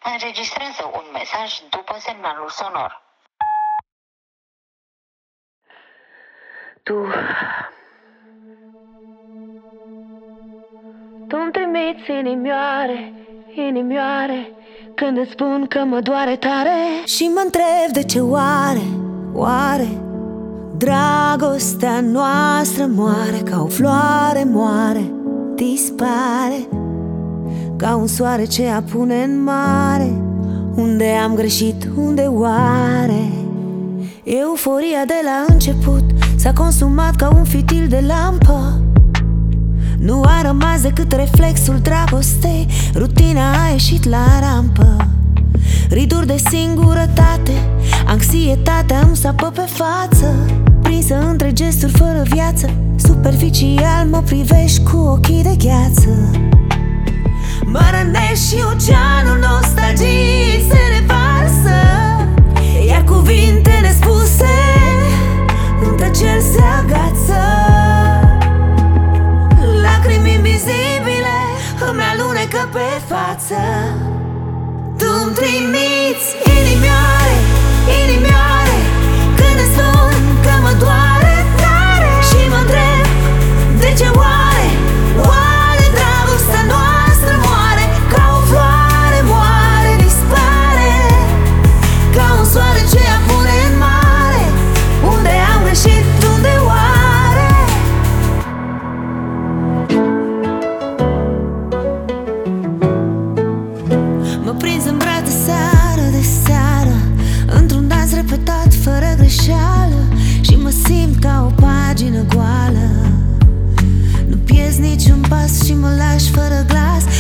Înregistrează un mesaj după semnalul sonor. Tu-mi trimiți inimioare, inimioare, când îți spun că mă doare tare. Și mă întreb de ce oare dragostea noastră moare ca o floare, moare, dispare ca un soare ce apune în mare. Unde am greșit, unde oare? Euforia de la început s-a consumat ca un fitil de lampă. Nu a rămas decât reflexul dragostei. Rutina a ieșit la rampă. Riduri de singurătate, anxietatea îmi sapă pe față. Prinsă între gesturi fără viață, superficial mă privești cu ochii de gheață. Mă rănești și oceanul nostalgiei se revarsă, iar cuvinte nespuse în tăceri se agață. Lacrimi invizibile îmi alunecă pe față. Tu-mi trimiți inimioare, inimioare, când îți spun că mă doare tare. Și mă întreb de ce oare, oare dragostea noastră moare ca o floare, moare, dispare ca un soare ce apune în mare. Unde am greșit, unde oare? Mă prinzi în brațe seară de seară, într-un dans repetat fără greșeală, și mă simt ca o pagină goală. Nu pierzi niciun pas și mă lași fără glas.